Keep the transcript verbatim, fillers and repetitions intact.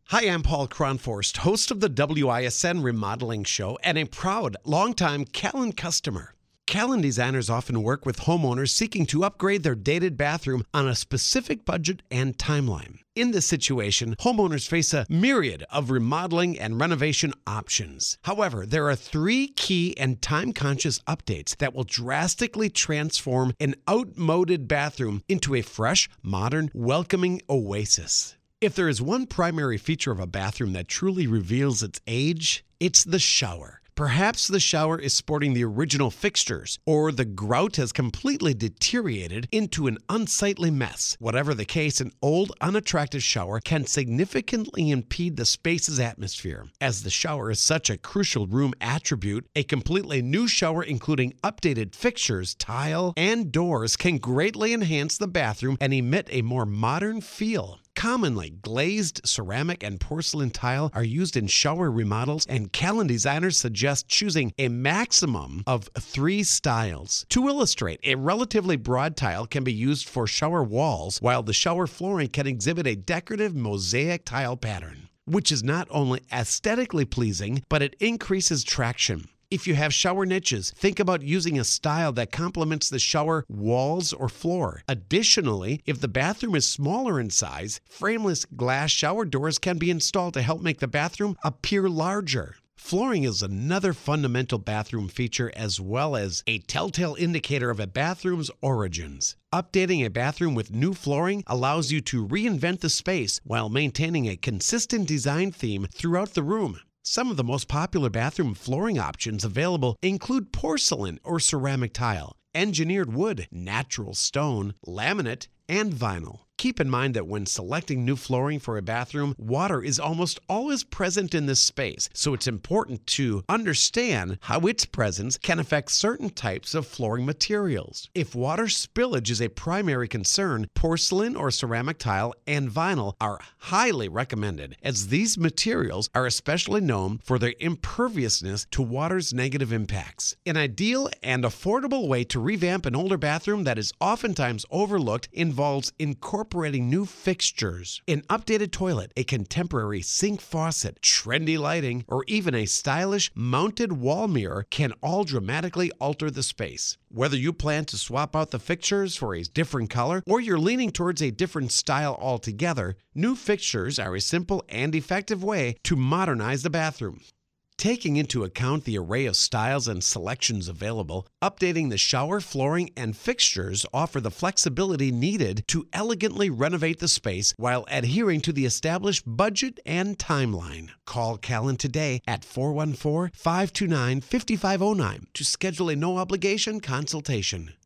Hi, I'm Paul Kronforst, host of the W I S N Remodeling Show and a proud, longtime Callan customer. Callan designers often work with homeowners seeking to upgrade their dated bathroom on a specific budget and timeline. In this situation, homeowners face a myriad of remodeling and renovation options. However, there are three key and time-conscious updates that will drastically transform an outmoded bathroom into a fresh, modern, welcoming oasis. If there is one primary feature of a bathroom that truly reveals its age, it's the shower. Perhaps the shower is sporting the original fixtures, or the grout has completely deteriorated into an unsightly mess. Whatever the case, an old, unattractive shower can significantly impede the space's atmosphere. As the shower is such a crucial room attribute, a completely new shower including updated fixtures, tile, and doors can greatly enhance the bathroom and emit a more modern feel. Commonly, glazed ceramic and porcelain tile are used in shower remodels, and Callan designers suggest choosing a maximum of three styles. To illustrate, a relatively broad tile can be used for shower walls, while the shower flooring can exhibit a decorative mosaic tile pattern, which is not only aesthetically pleasing, but it increases traction. If you have shower niches, think about using a style that complements the shower walls or floor. Additionally, if the bathroom is smaller in size, frameless glass shower doors can be installed to help make the bathroom appear larger. Flooring is another fundamental bathroom feature, as well as a telltale indicator of a bathroom's origins. Updating a bathroom with new flooring allows you to reinvent the space while maintaining a consistent design theme throughout the room. Some of the most popular bathroom flooring options available include porcelain or ceramic tile, engineered wood, natural stone, laminate, and vinyl. Keep in mind that when selecting new flooring for a bathroom, water is almost always present in this space, so it's important to understand how its presence can affect certain types of flooring materials. If water spillage is a primary concern, porcelain or ceramic tile and vinyl are highly recommended, as these materials are especially known for their imperviousness to water's negative impacts. An ideal and affordable way to revamp an older bathroom that is oftentimes overlooked involves incorporating Incorporating new fixtures. An updated toilet, a contemporary sink faucet, trendy lighting, or even a stylish mounted wall mirror can all dramatically alter the space. Whether you plan to swap out the fixtures for a different color or you're leaning towards a different style altogether, new fixtures are a simple and effective way to modernize the bathroom. Taking into account the array of styles and selections available, updating the shower flooring and fixtures offer the flexibility needed to elegantly renovate the space while adhering to the established budget and timeline. Call Callan today at four one four, five two nine, five five zero nine to schedule a no-obligation consultation.